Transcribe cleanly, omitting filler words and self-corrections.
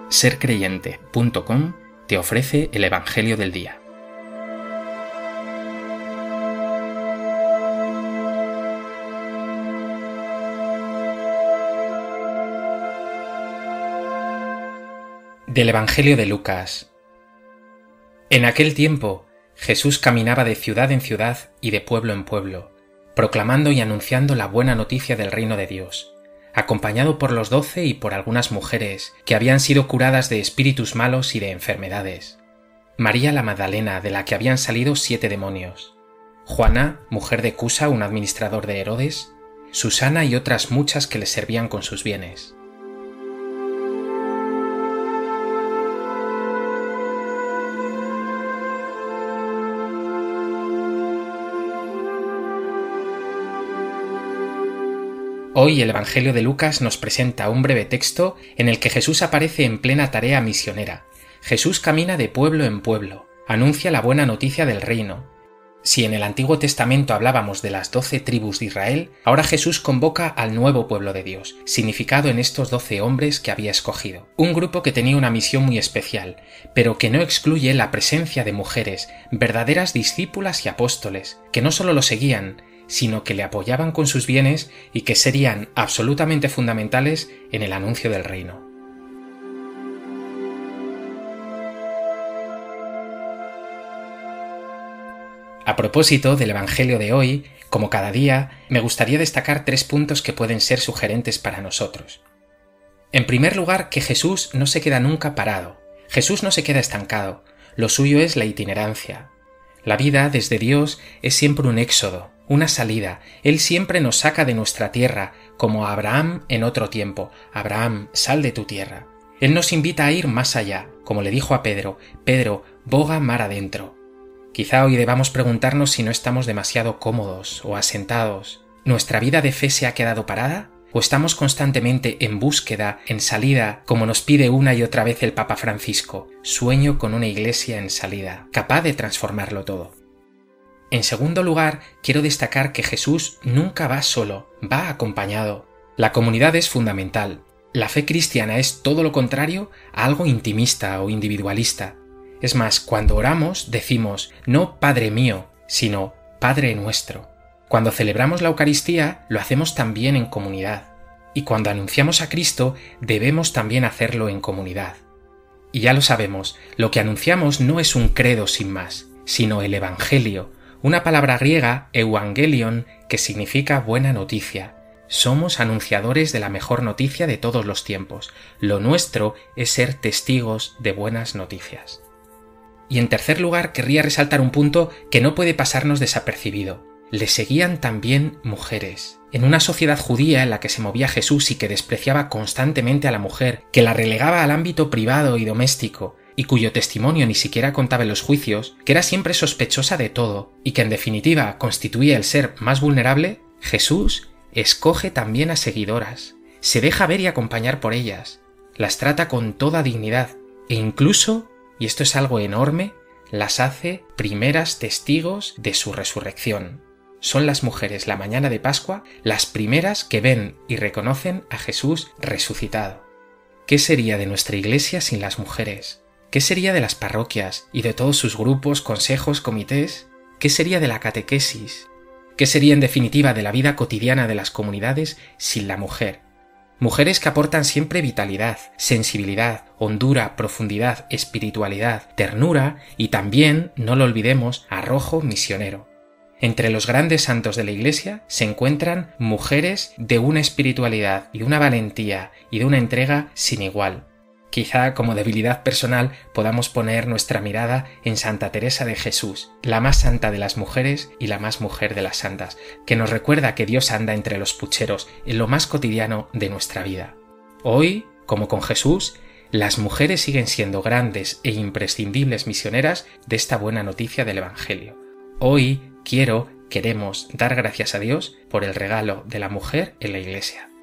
sercreyente.com te ofrece el Evangelio del Día. Del Evangelio de Lucas. En aquel tiempo, Jesús caminaba de ciudad en ciudad y de pueblo en pueblo, proclamando y anunciando la buena noticia del reino de Dios, acompañado por los 12 y por algunas mujeres que habían sido curadas de espíritus malos y de enfermedades. María la Magdalena, de la que habían salido 7 demonios. Juana, mujer de Cusa, un administrador de Herodes. Susana y otras muchas que le servían con sus bienes. Hoy el Evangelio de Lucas nos presenta un breve texto en el que Jesús aparece en plena tarea misionera. Jesús camina de pueblo en pueblo, anuncia la buena noticia del reino. Si en el Antiguo Testamento hablábamos de las 12 tribus de Israel, ahora Jesús convoca al nuevo pueblo de Dios, significado en estos 12 hombres que había escogido. Un grupo que tenía una misión muy especial, pero que no excluye la presencia de mujeres, verdaderas discípulas y apóstoles, que no solo lo seguían, sino que le apoyaban con sus bienes y que serían absolutamente fundamentales en el anuncio del reino. A propósito del Evangelio de hoy, como cada día, me gustaría destacar 3 puntos que pueden ser sugerentes para nosotros. En primer lugar, que Jesús no se queda nunca parado. Jesús no se queda estancado. Lo suyo es la itinerancia. La vida desde Dios es siempre un éxodo, una salida. Él siempre nos saca de nuestra tierra, como a Abraham en otro tiempo. Abraham, sal de tu tierra. Él nos invita a ir más allá, como le dijo a Pedro, Pedro, boga mar adentro. Quizá hoy debamos preguntarnos si no estamos demasiado cómodos o asentados. ¿Nuestra vida de fe se ha quedado parada? ¿O estamos constantemente en búsqueda, en salida, como nos pide una y otra vez el Papa Francisco? Sueño con una iglesia en salida, capaz de transformarlo todo. En segundo lugar, quiero destacar que Jesús nunca va solo, va acompañado. La comunidad es fundamental. La fe cristiana es todo lo contrario a algo intimista o individualista. Es más, cuando oramos decimos no Padre mío, sino Padre nuestro. Cuando celebramos la Eucaristía lo hacemos también en comunidad. Y cuando anunciamos a Cristo debemos también hacerlo en comunidad. Y ya lo sabemos, lo que anunciamos no es un credo sin más, sino el Evangelio, una palabra griega, euangelion, que significa buena noticia. Somos anunciadores de la mejor noticia de todos los tiempos. Lo nuestro es ser testigos de buenas noticias. Y en tercer lugar, querría resaltar un punto que no puede pasarnos desapercibido. Le seguían también mujeres. En una sociedad judía en la que se movía Jesús y que despreciaba constantemente a la mujer, que la relegaba al ámbito privado y doméstico, y cuyo testimonio ni siquiera contaba en los juicios, que era siempre sospechosa de todo, y que en definitiva constituía el ser más vulnerable, Jesús escoge también a seguidoras, se deja ver y acompañar por ellas, las trata con toda dignidad, e incluso, y esto es algo enorme, las hace primeras testigos de su resurrección. Son las mujeres la mañana de Pascua las primeras que ven y reconocen a Jesús resucitado. ¿Qué sería de nuestra iglesia sin las mujeres? ¿Qué sería de las parroquias y de todos sus grupos, consejos, comités? ¿Qué sería de la catequesis? ¿Qué sería en definitiva de la vida cotidiana de las comunidades sin la mujer? Mujeres que aportan siempre vitalidad, sensibilidad, hondura, profundidad, espiritualidad, ternura y también, no lo olvidemos, arrojo misionero. Entre los grandes santos de la Iglesia se encuentran mujeres de una espiritualidad y una valentía y de una entrega sin igual. Quizá como debilidad personal podamos poner nuestra mirada en Santa Teresa de Jesús, la más santa de las mujeres y la más mujer de las santas, que nos recuerda que Dios anda entre los pucheros en lo más cotidiano de nuestra vida. Hoy, como con Jesús, las mujeres siguen siendo grandes e imprescindibles misioneras de esta buena noticia del Evangelio. Hoy queremos dar gracias a Dios por el regalo de la mujer en la Iglesia.